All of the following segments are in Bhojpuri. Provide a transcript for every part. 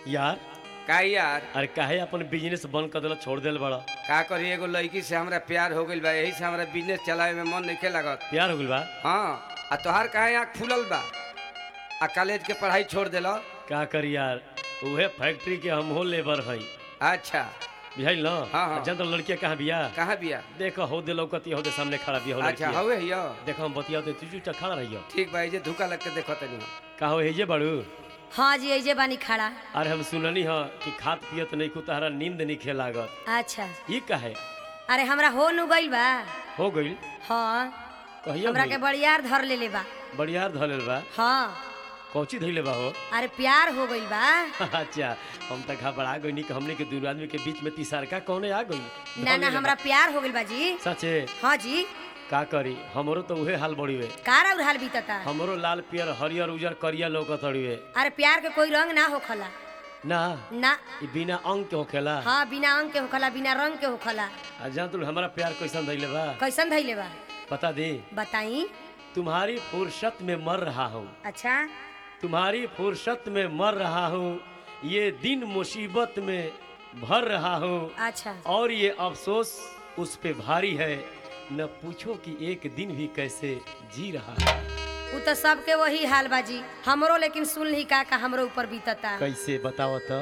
यार का यार अरे काहे अपन बिजनेस बंद कर देला छोड़ देल बड़ा। का करी एगो लड़की से हमरा प्यार हो गइल बा, यही से हमरा बिजनेस चलावे में मन नहीं लागत। प्यार हो गइल बा। हाँ आ तोहार काहे आँख फूलल बा आ कॉलेज के पढ़ाई छोड़ देला। का करी यार, उहे फैक्ट्री के हम हो लेबर हई। अच्छा बुझाइल न। हाँ, हाँ। जन तो लड़किया कहाँ बिया। कहाँ बिया? देखो हो दे लौकती हो दे सामने खड़ा बिया हो अच्छा लड़किया। हवे हियो। देखो हम बतिया दे चुचू खड़ा रहियो। ठीक बा, जे धोखा लग के देखो तनी। का हो हेजे बड़ू। हाँ जी ऐजे बानी खड़ा। अरे हम सुननी ह कि खात पियत नहीं को तहरा नींद नहीं खे लागत। अच्छा ई काहे अरे हमरा हो नु गइल बा। हो गइल। हाँ कहिया हमरा के बड़ियार धर ले बा। बढ़ियार धलेल बा। हाँ कौची धइले बा हो। अरे प्यार हो गइल बा। अच्छा हम तक घबरा गइनी कि हमने के दू आदमी के बीच में तीसरका कौने आ गई। ना ना हमरा प्यार हो गइल बा जी। सचे हाँ जी। का करी हमरो तो उहे हाल बड़ीवे। कार और हाल बीतता। हमरो लाल पियर हरियर उजर करिया लौकत हड़ीवे। अरे प्यार के कोई रंग ना होखला। ना ना ई बिना अंग के होखेला। हाँ बिना अंग के होखला, बिना रंग के होखला। आ जान तू हमारा प्यार कैसन धइले बा कैसन धइले बा बता दे। बताई। तुम्हारी फुर्सत में मर रहा हूँ, अच्छा तुम्हारी फुर्सत में मर रहा हूँ, ये दिन मुसीबत में भर रहा हूँ, अच्छा और ये अफसोस उस पे भारी है, न पूछो कि एक दिन भी कैसे जी रहा है। वो तो सबके वही हाल बाजी। हमरो लेकिन सुन ली का हमरो ऊपर बीतता। कैसे बताओ तो।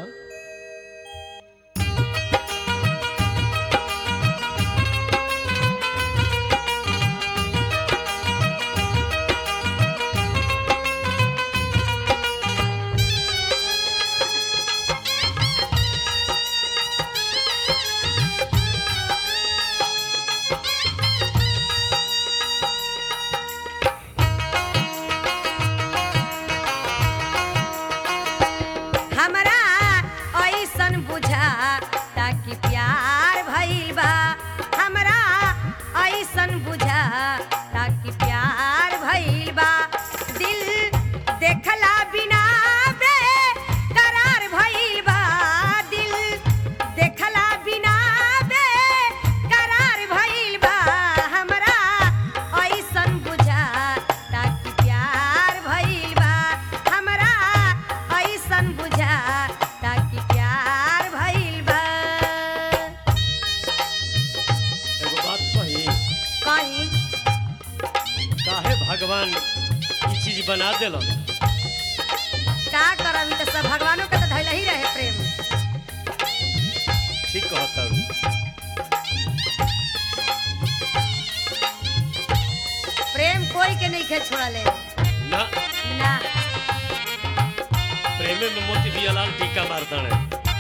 हमरा ऐसन बुझा ताकि प्यार भइल बा। हमरा ऐसन बुझा ताकि प्यार भइल बा। दिल देखला बिना बेकरार भइल बा। दिल देखला बिना बेकरार भइल बा। हमरा ऐसन बुझा ताकि प्यार भइल बा। हमरा ऐसन बुझा ताकि प्यार भइल बा। एगो बात कही, कहीं काहे भगवान ई चीज बना देलन। का करब, ई तो सब भगवानों के तो धैले ही रहे प्रेम। ठीक कहता हूँ। प्रेम कोई के नहीं खे छोड़ले। ना ना प्रेमे में मोती बियालाल टीका मारता है।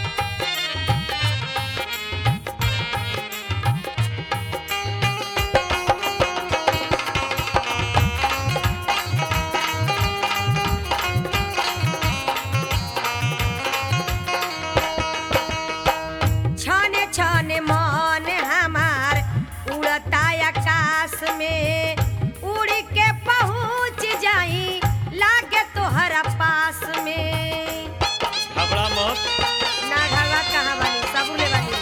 छने छने मन हमार उड़ता आकाश में। उड़ के पहुँच जाई लागे तोहरा पास में। घबरा मत। ना घरवा कहाँ बानी, सबूले बानी।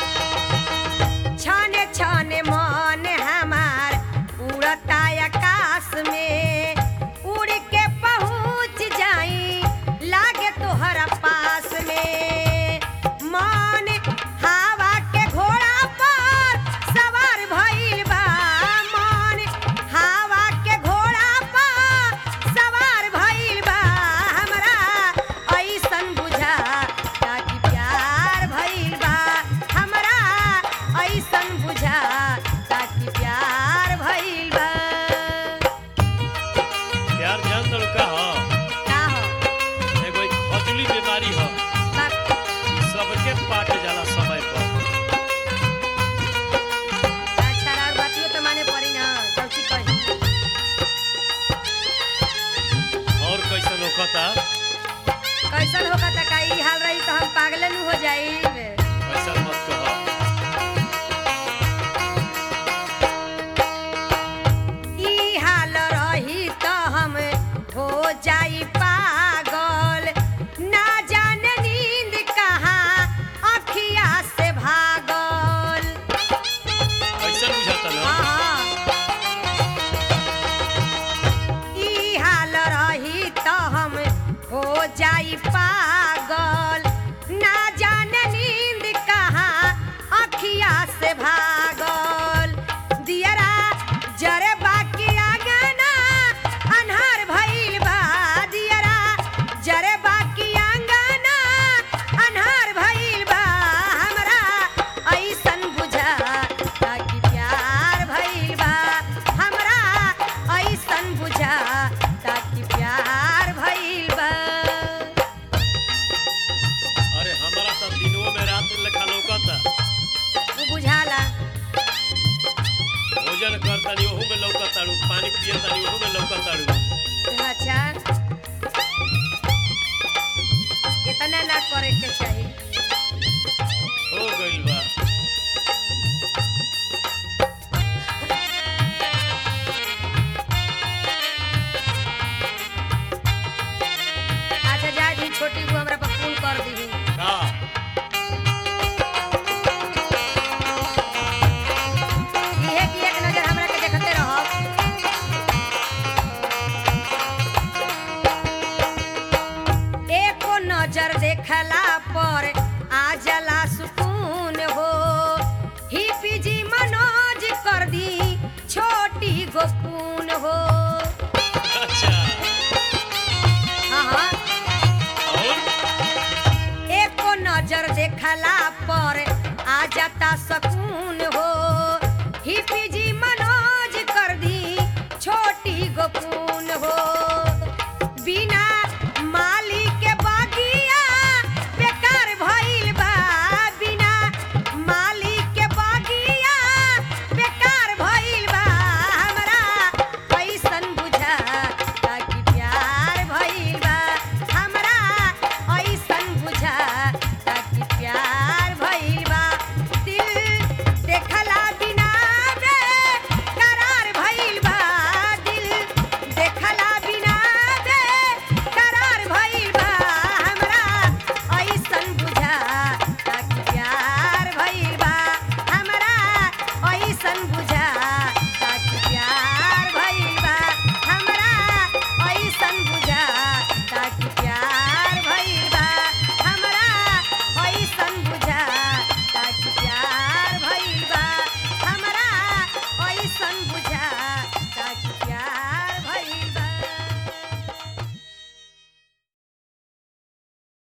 छने छने मन हमार उड़ता आकाश में। उड़ के पहुँच जाई लागे तोहरा पास में। मन हवा के घोड़ा पर सवार भइल बा। मन हवा के घोड़ा पर सवार भइल बा। हमरा ऐसन बुझा ताकि प्यार भइल बा। हमरा ऐसन बुझा ताकि प्यार भइल बा। प्यार जान तड़ का हो। का हो एगो ई खजली बीमारी हो, बाप, ई सबके पाट जाला समय पर। अच्छा और बातियो तो माने पड़ी ना चौकी कही। और कैसन होखता। कैसन होगा त का ई हाल रही तो हम पागलन हो जाई। ऐसा मत कहो। ई हाल रही तो हम हो जाई पागल। ना जाने नींद कहाँ अखिया से भागल। ऐसा बुझाता ना। हाँ ई हाल रही तो हम हो जाई पागल। छोटी को हमरा पर फोन कर दी। हाँ इहे की एक नजर हमरा के देखते रहब। एको नजर देखला पर आ जाला सुकून हो। हिपी जी मनोज कर दी छोटी गोपून हो। अच्छा हाँ और एको नजर देखला पर आ जाता सकून हो। हिपी